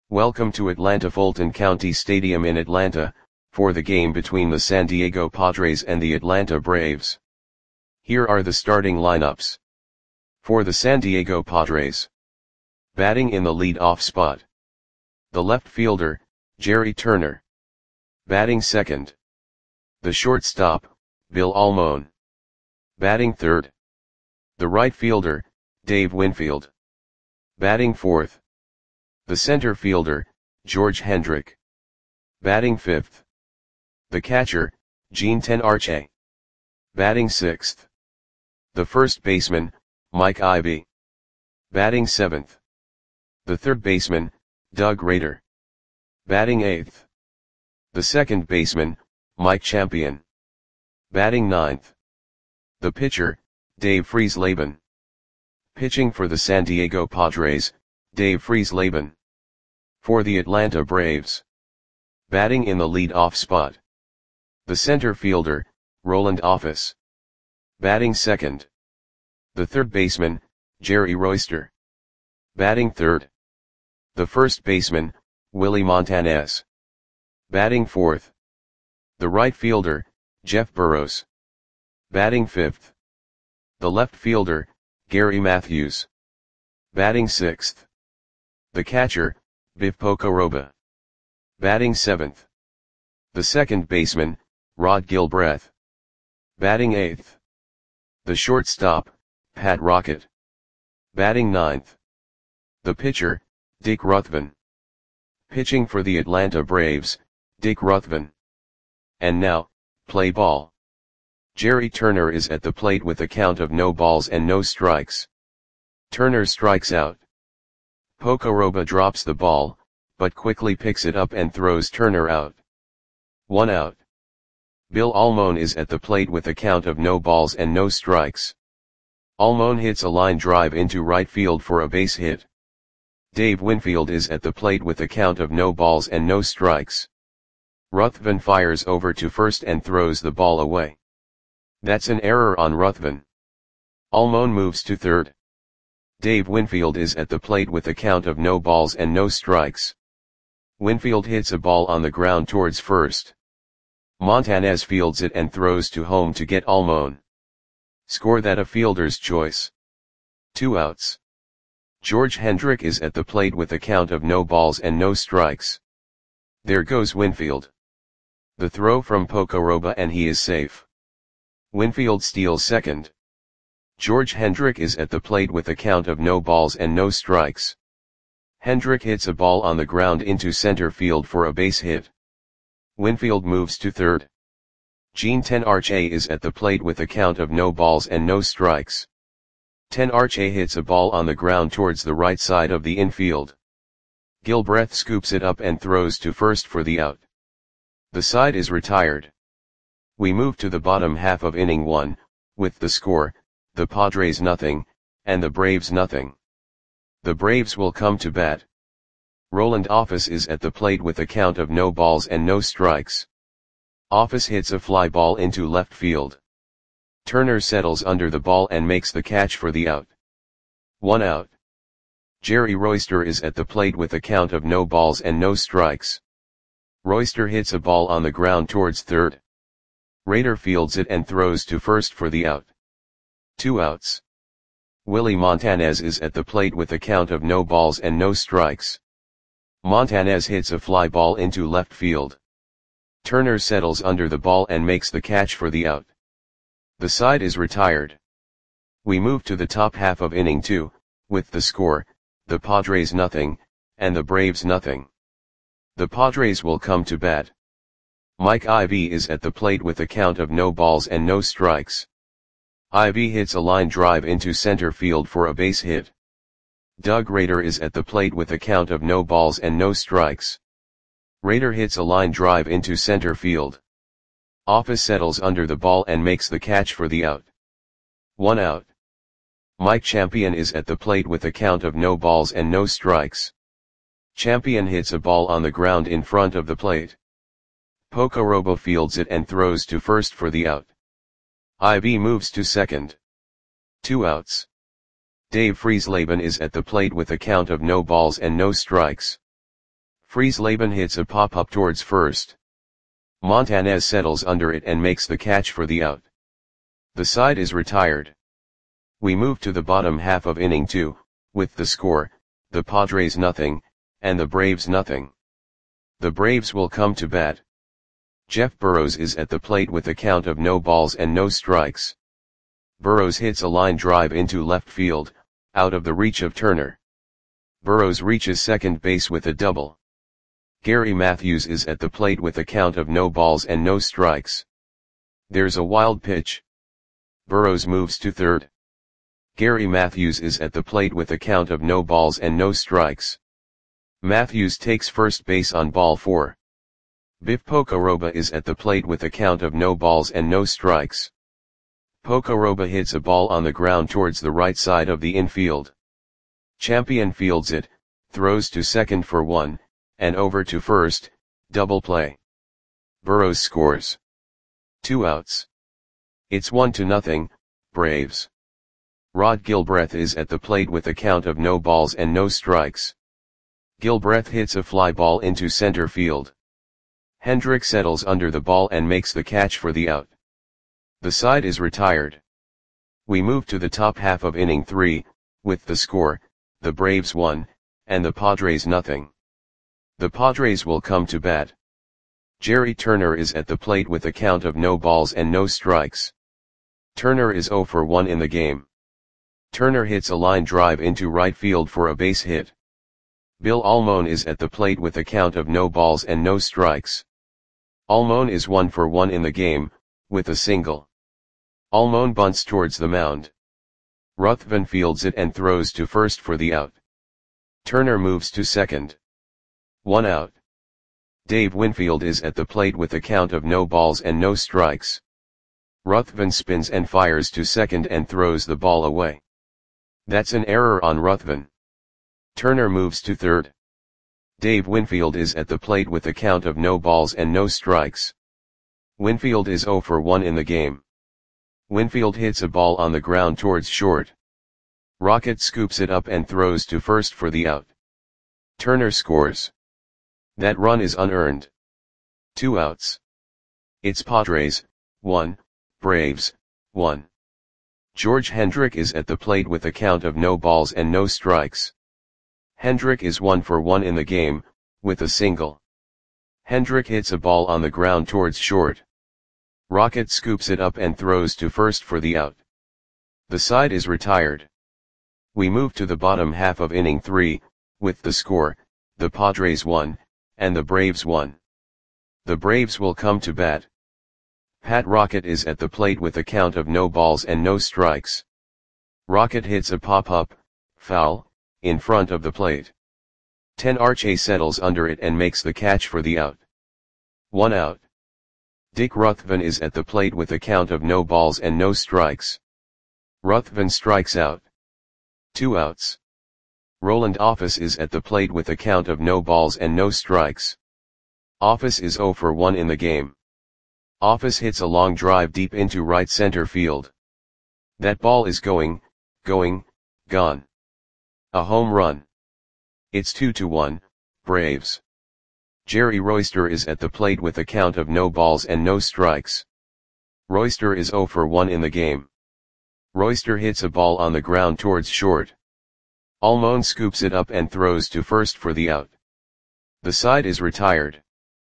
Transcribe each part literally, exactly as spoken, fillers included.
Welcome to Atlanta Fulton County Stadium in Atlanta, for the game between the San Diego Padres and the Atlanta Braves. Here are the starting lineups. For the San Diego Padres. Batting in the lead-off spot. The left fielder, Jerry Turner. Batting second. The shortstop, Bill Almon. Batting third. The right fielder, Dave Winfield. Batting fourth. The center fielder, George Hendrick. Batting fifth. The catcher, Gene Tenarche. Batting sixth. The first baseman, Mike Ivey. Batting seventh. The third baseman, Doug Rader. Batting eighth. The second baseman, Mike Champion. Batting ninth. The pitcher, Dave Friesleben. Pitching for the San Diego Padres, Dave Friesleben. For the Atlanta Braves. Batting in the lead-off spot. The center fielder, Roland Office. Batting second. The third baseman, Jerry Royster. Batting third. The first baseman, Willie Montanez. Batting fourth. The right fielder, Jeff Burrows. Batting fifth. The left fielder, Gary Matthews. Batting sixth. The catcher, Biff Pocoroba. Batting seventh. The second baseman, Rod Gilbreth. Batting eighth. The shortstop, Pat Rocket. Batting ninth. The pitcher, Dick Ruthven. Pitching for the Atlanta Braves, Dick Ruthven. And now, play ball. Jerry Turner is at the plate with a count of no balls and no strikes. Turner strikes out. Pocoroba drops the ball, but quickly picks it up and throws Turner out. One out. Bill Almon is at the plate with a count of no balls and no strikes. Almon hits a line drive into right field for a base hit. Dave Winfield is at the plate with a count of no balls and no strikes. Ruthven fires over to first and throws the ball away. That's an error on Ruthven. Almon moves to third. Dave Winfield is at the plate with a count of no balls and no strikes. Winfield hits a ball on the ground towards first. Montanez fields it and throws to home to get Almon. Score that a fielder's choice. Two outs. George Hendrick is at the plate with a count of no balls and no strikes. There goes Winfield. The throw from Pocoroba and he is safe. Winfield steals second. George Hendrick is at the plate with a count of no balls and no strikes. Hendrick hits a ball on the ground into center field for a base hit. Winfield moves to third. Gene Tenarche is at the plate with a count of no balls and no strikes. Tenarche hits a ball on the ground towards the right side of the infield. Gilbreth scoops it up and throws to first for the out. The side is retired. We move to the bottom half of inning one, with the score, the Padres nothing, and the Braves nothing. The Braves will come to bat. Roland Office is at the plate with a count of no balls and no strikes. Office hits a fly ball into left field. Turner settles under the ball and makes the catch for the out. One out. Jerry Royster is at the plate with a count of no balls and no strikes. Royster hits a ball on the ground towards third. Rader fields it and throws to first for the out. Two outs. Willie Montanez is at the plate with a count of no balls and no strikes. Montanez hits a fly ball into left field. Turner settles under the ball and makes the catch for the out. The side is retired. We move to the top half of inning two, with the score, the Padres nothing, and the Braves nothing. The Padres will come to bat. Mike Ivey is at the plate with a count of no balls and no strikes. Ivey hits a line drive into center field for a base hit. Doug Rader is at the plate with a count of no balls and no strikes. Rader hits a line drive into center field. Office settles under the ball and makes the catch for the out. One out. Mike Champion is at the plate with a count of no balls and no strikes. Champion hits a ball on the ground in front of the plate. Pocoroba fields it and throws to first for the out. Ivey moves to second. Two outs. Dave Friesleben is at the plate with a count of no balls and no strikes. Friesleben hits a pop-up towards first. Montanez settles under it and makes the catch for the out. The side is retired. We move to the bottom half of inning two, with the score, the Padres nothing, and the Braves nothing. The Braves will come to bat. Jeff Burrows is at the plate with a count of no balls and no strikes. Burrows hits a line drive into left field, out of the reach of Turner. Burrows reaches second base with a double. Gary Matthews is at the plate with a count of no balls and no strikes. There's a wild pitch. Burrows moves to third. Gary Matthews is at the plate with a count of no balls and no strikes. Matthews takes first base on ball four. Biff Pocoroba is at the plate with a count of no balls and no strikes. Pocoroba hits a ball on the ground towards the right side of the infield. Champion fields it, throws to second for one, and over to first, double play. Burrows scores. Two outs. It's one to nothing, Braves. Rod Gilbreth is at the plate with a count of no balls and no strikes. Gilbreth hits a fly ball into center field. Hendrick settles under the ball and makes the catch for the out. The side is retired. We move to the top half of inning three, with the score, the Braves one, and the Padres nothing. The Padres will come to bat. Jerry Turner is at the plate with a count of no balls and no strikes. Turner is zero for one in the game. Turner hits a line drive into right field for a base hit. Bill Almon is at the plate with a count of no balls and no strikes. Almon is one for one in the game, with a single. Almon bunts towards the mound. Ruthven fields it and throws to first for the out. Turner moves to second. One out. Dave Winfield is at the plate with a count of no balls and no strikes. Ruthven spins and fires to second and throws the ball away. That's an error on Ruthven. Turner moves to third. Dave Winfield is at the plate with a count of no balls and no strikes. Winfield is zero for one in the game. Winfield hits a ball on the ground towards short. Rocket scoops it up and throws to first for the out. Turner scores. That run is unearned. Two outs. It's Padres, one, Braves, one. George Hendrick is at the plate with a count of no balls and no strikes. Hendrick is one for one in the game, with a single. Hendrick hits a ball on the ground towards short. Rocket scoops it up and throws to first for the out. The side is retired. We move to the bottom half of inning three, with the score, the Padres one, and the Braves one. The Braves will come to bat. Pat Rocket is at the plate with a count of no balls and no strikes. Rocket hits a pop-up, foul, in front of the plate. Ten Arche settles under it and makes the catch for the out. One out. Dick Ruthven is at the plate with a count of no balls and no strikes. Ruthven strikes out. Two outs. Roland Office is at the plate with a count of no balls and no strikes. Office is zero for one in the game. Office hits a long drive deep into right center field. That ball is going, going, gone. A home run. It's two to one, Braves. Jerry Royster is at the plate with a count of no balls and no strikes. Royster is zero for one in the game. Royster hits a ball on the ground towards short. Almon scoops it up and throws to first for the out. The side is retired.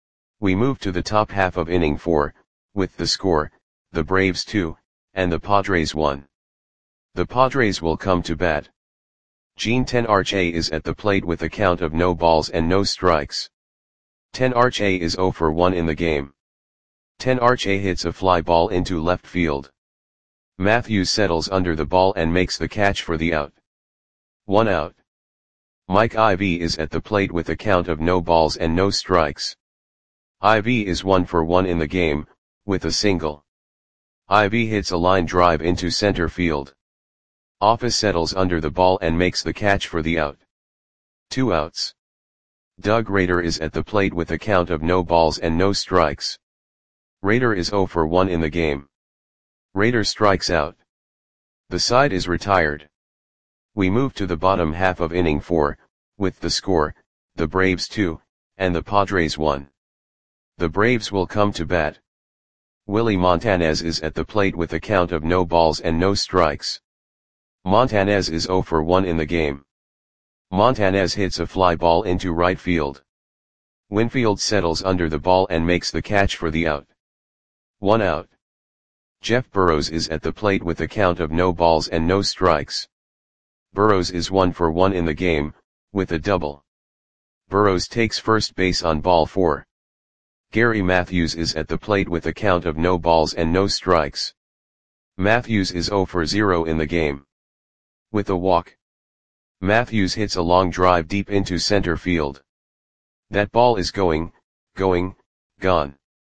We move to the top half of inning four, with the score, the Braves two, and the Padres one. The Padres will come to bat. Gene Ten Arche is at the plate with a count of no balls and no strikes. Ten Arche is zero for one in the game. Ten Arche hits a fly ball into left field. Matthews settles under the ball and makes the catch for the out. One out. Mike Ivy is at the plate with a count of no balls and no strikes. Ivy is one for one in the game, with a single. Ivy hits a line drive into center field. Office settles under the ball and makes the catch for the out. Two outs. Doug Rader is at the plate with a count of no balls and no strikes. Rader is zero for one in the game. Rader strikes out. The side is retired. We move to the bottom half of inning four, with the score, the Braves two, and the Padres one. The Braves will come to bat. Willie Montanez is at the plate with a count of no balls and no strikes. Montanez is zero for one in the game. Montanez hits a fly ball into right field. Winfield settles under the ball and makes the catch for the out. One out. Jeff Burrows is at the plate with a count of no balls and no strikes. Burrows is one for one in the game, with a double. Burrows takes first base on ball four. Gary Matthews is at the plate with a count of no balls and no strikes. Matthews is zero for zero in the game. With a walk. Matthews hits a long drive deep into center field. That ball is going, going, gone.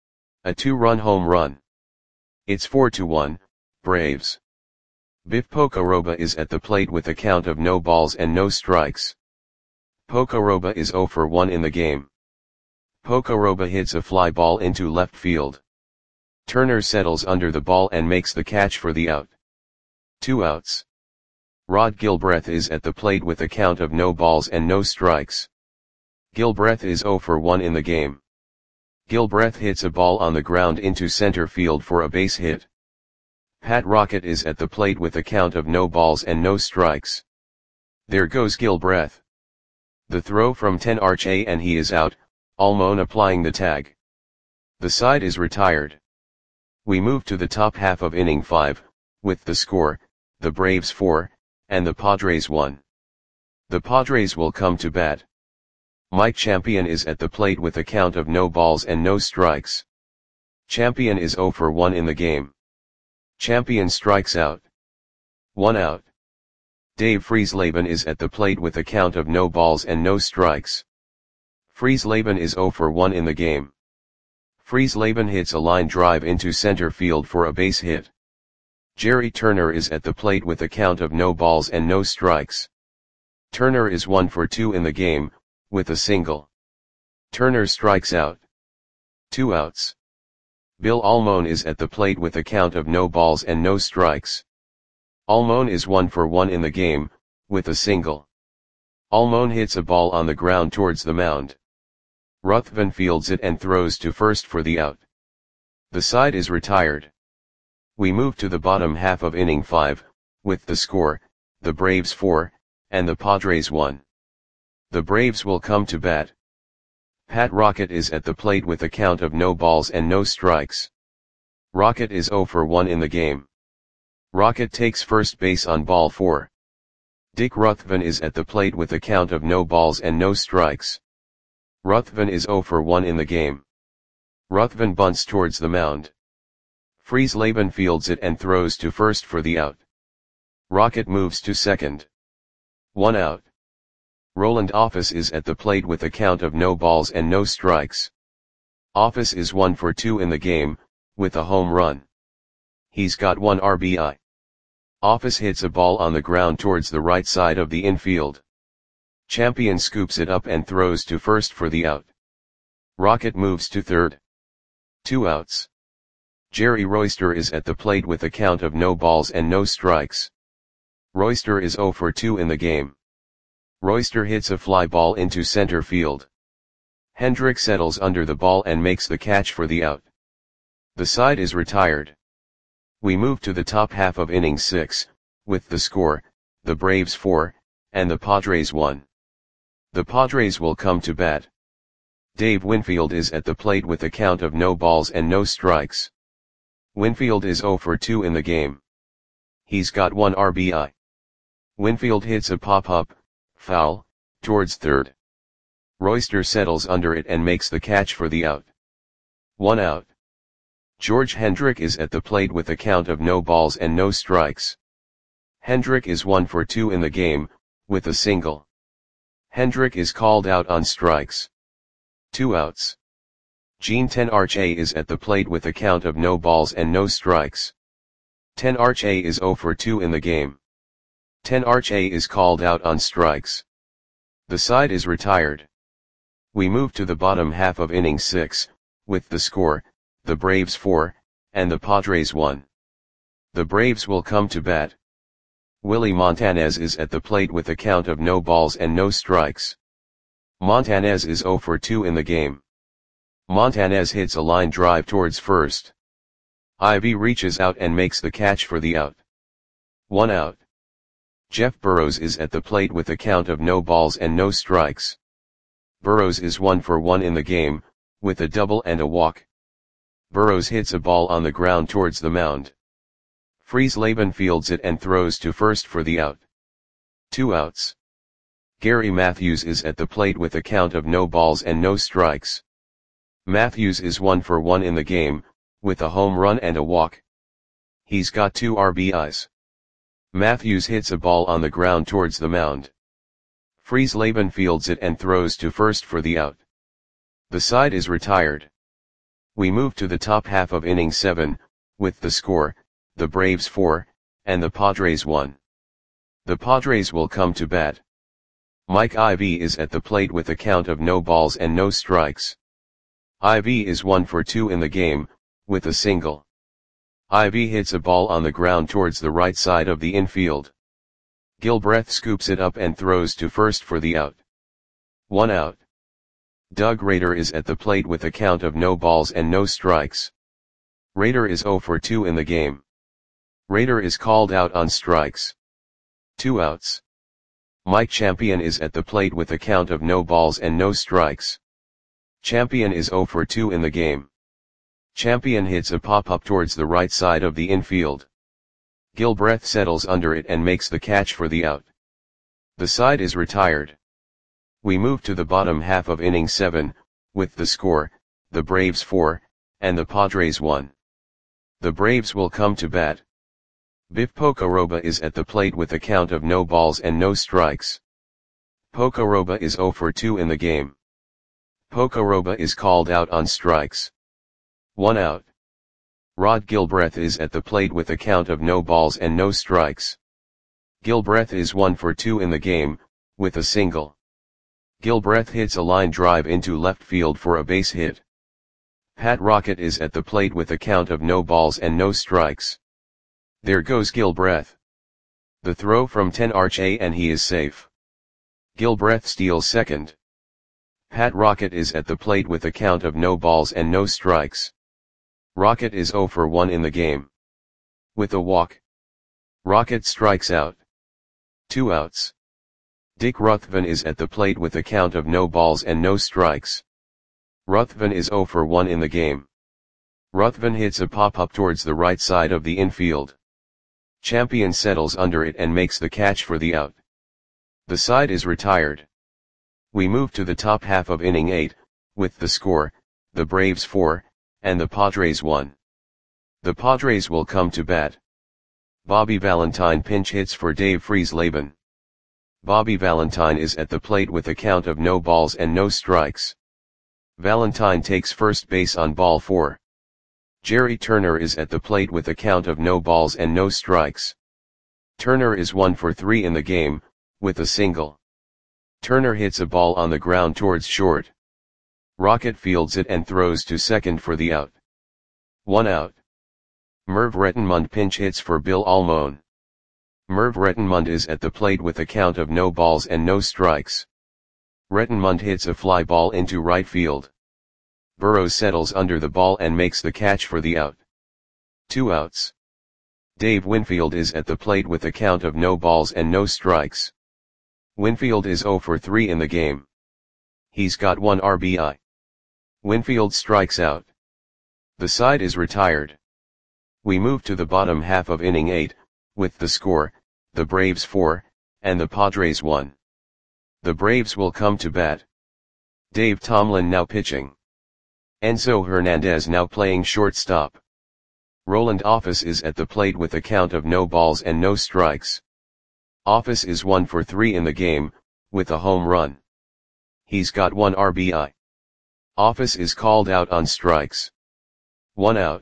A two-run home run. It's four to one, Braves. Biff Pocoroba is at the plate with a count of no balls and no strikes. Pocoroba is zero for one in the game. Pocoroba hits a fly ball into left field. Turner settles under the ball and makes the catch for the out. Two outs. Rod Gilbreth is at the plate with a count of no balls and no strikes. Gilbreth is zero for one in the game. Gilbreth hits a ball on the ground into center field for a base hit. Pat Rocket is at the plate with a count of no balls and no strikes. There goes Gilbreth. The throw from ten R H A and he is out, Almon applying the tag. The side is retired. We move to the top half of inning five, with the score, the Braves four, and the Padres one. The Padres will come to bat. Mike Champion is at the plate with a count of no balls and no strikes. Champion is zero for one in the game. Champion strikes out. One out. Dave Friesleben is at the plate with a count of no balls and no strikes. Friesleben is zero for one in the game. Friesleben hits a line drive into center field for a base hit. Jerry Turner is at the plate with a count of no balls and no strikes. Turner is one for two in the game, with a single. Turner strikes out. Two outs. Bill Almon is at the plate with a count of no balls and no strikes. Almon is one for one in the game, with a single. Almon hits a ball on the ground towards the mound. Ruthven fields it and throws to first for the out. The side is retired. We move to the bottom half of inning five, with the score, the Braves four, and the Padres one. The Braves will come to bat. Pat Rocket is at the plate with a count of no balls and no strikes. Rocket is zero for one in the game. Rocket takes first base on ball four. Dick Ruthven is at the plate with a count of no balls and no strikes. Ruthven is zero for one in the game. Ruthven bunts towards the mound. Friesleben fields it and throws to first for the out. Rocket moves to second. One out. Roland Office is at the plate with a count of no balls and no strikes. Office is one for two in the game, with a home run. He's got one R B I. Office hits a ball on the ground towards the right side of the infield. Champion scoops it up and throws to first for the out. Rocket moves to third. Two outs. Jerry Royster is at the plate with a count of no balls and no strikes. Royster is zero for two in the game. Royster hits a fly ball into center field. Hendrick settles under the ball and makes the catch for the out. The side is retired. We move to the top half of inning six, with the score, the Braves four, and the Padres one. The Padres will come to bat. Dave Winfield is at the plate with a count of no balls and no strikes. Winfield is zero for two in the game. He's got one R B I. Winfield hits a pop-up, foul, towards third. Royster settles under it and makes the catch for the out. One out. George Hendrick is at the plate with a count of no balls and no strikes. Hendrick is one for two in the game, with a single. Hendrick is called out on strikes. Two outs. Gene ten R H A is at the plate with a count of no balls and no strikes. ten R H A is zero for two in the game. ten R H A is called out on strikes. The side is retired. We move to the bottom half of inning six, with the score, the Braves four, and the Padres one. The Braves will come to bat. Willie Montanez is at the plate with a count of no balls and no strikes. Montanez is zero for two in the game. Montanez hits a line drive towards first. Ivy reaches out and makes the catch for the out. One out. Jeff Burrows is at the plate with a count of no balls and no strikes. Burrows is one for one in the game, with a double and a walk. Burrows hits a ball on the ground towards the mound. Friesleben fields it and throws to first for the out. Two outs. Gary Matthews is at the plate with a count of no balls and no strikes. Matthews is one for one in the game, with a home run and a walk. He's got two R B Is. Matthews hits a ball on the ground towards the mound. Friesleben fields it and throws to first for the out. The side is retired. We move to the top half of inning seven, with the score, the Braves four, and the Padres one. The Padres will come to bat. Mike Ivy is at the plate with a count of no balls and no strikes. Ivy is one for two in the game, with a single. Ivy hits a ball on the ground towards the right side of the infield. Gilbreth scoops it up and throws to first for the out. One out. Doug Rader is at the plate with a count of no balls and no strikes. Rader is zero for two in the game. Rader is called out on strikes. Two outs. Mike Champion is at the plate with a count of no balls and no strikes. Champion is zero for two in the game. Champion hits a pop-up towards the right side of the infield. Gilbreth settles under it and makes the catch for the out. The side is retired. We move to the bottom half of inning seven, with the score, the Braves four, and the Padres one. The Braves will come to bat. Biff Pocoroba is at the plate with a count of no balls and no strikes. Pocoroba is zero for two in the game. Pocoroba is called out on strikes. One out. Rod Gilbreth is at the plate with a count of no balls and no strikes. Gilbreth is one for two in the game, with a single. Gilbreth hits a line drive into left field for a base hit. Pat Rocket is at the plate with a count of no balls and no strikes. There goes Gilbreth. The throw from ten arch A and he is safe. Gilbreth steals second. Pat Rocket is at the plate with a count of no balls and no strikes. Rocket is zero for one in the game. With a walk. Rocket strikes out. Two outs. Dick Ruthven is at the plate with a count of no balls and no strikes. Ruthven is zero for one in the game. Ruthven hits a pop-up towards the right side of the infield. Champion settles under it and makes the catch for the out. The side is retired. We move to the top half of inning eight, with the score, the Braves four, and the Padres one. The Padres will come to bat. Bobby Valentine pinch hits for Dave Friesleben. Bobby Valentine is at the plate with a count of no balls and no strikes. Valentine takes first base on ball four. Jerry Turner is at the plate with a count of no balls and no strikes. Turner is one for three in the game, with a single. Turner hits a ball on the ground towards short. Rocket fields it and throws to second for the out. One out. Merv Rettenmund pinch hits for Bill Almon. Merv Rettenmund is at the plate with a count of no balls and no strikes. Rettenmund hits a fly ball into right field. Burrows settles under the ball and makes the catch for the out. Two outs. Dave Winfield is at the plate with a count of no balls and no strikes. Winfield is zero for three in the game. He's got one R B I. Winfield strikes out. The side is retired. We move to the bottom half of inning eight, with the score, the Braves four, and the Padres one. The Braves will come to bat. Dave Tomlin now pitching. Enzo Hernandez now playing shortstop. Roland Office is at the plate with a count of no balls and no strikes. Office is one for three in the game, with a home run. He's got one R B I. Office is called out on strikes. One out.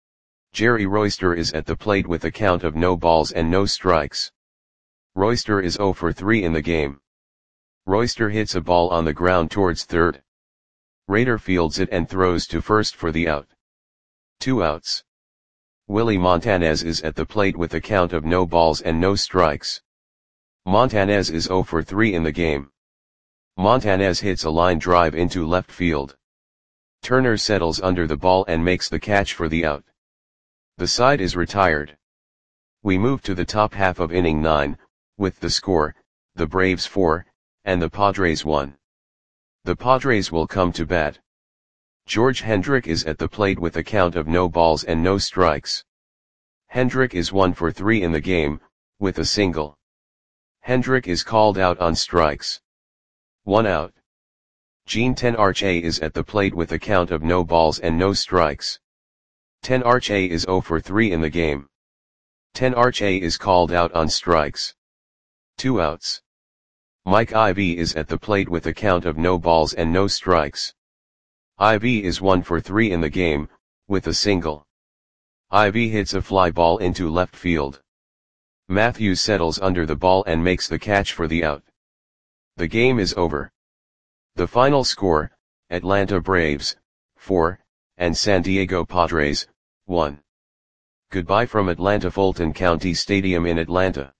Jerry Royster is at the plate with a count of no balls and no strikes. Royster is zero for three in the game. Royster hits a ball on the ground towards third. Rader fields it and throws to first for the out. Two outs. Willie Montanez is at the plate with a count of no balls and no strikes. Montanez is zero for three in the game. Montanez hits a line drive into left field. Turner settles under the ball and makes the catch for the out. The side is retired. We move to the top half of inning nine, with the score, the Braves four, and the Padres one. The Padres will come to bat. George Hendrick is at the plate with a count of no balls and no strikes. Hendrick is one for three in the game, with a single. Hendrick is called out on strikes. One out. Gene Tenarche is at the plate with a count of no balls and no strikes. Tenarche is zero for three in the game. Tenarche is called out on strikes. Two outs. Mike Ivy is at the plate with a count of no balls and no strikes. Ivy is one for three in the game, with a single. Ivy hits a fly ball into left field. Matthews settles under the ball and makes the catch for the out. The game is over. The final score, Atlanta Braves, four, and San Diego Padres, one. Goodbye from Atlanta Fulton County Stadium in Atlanta.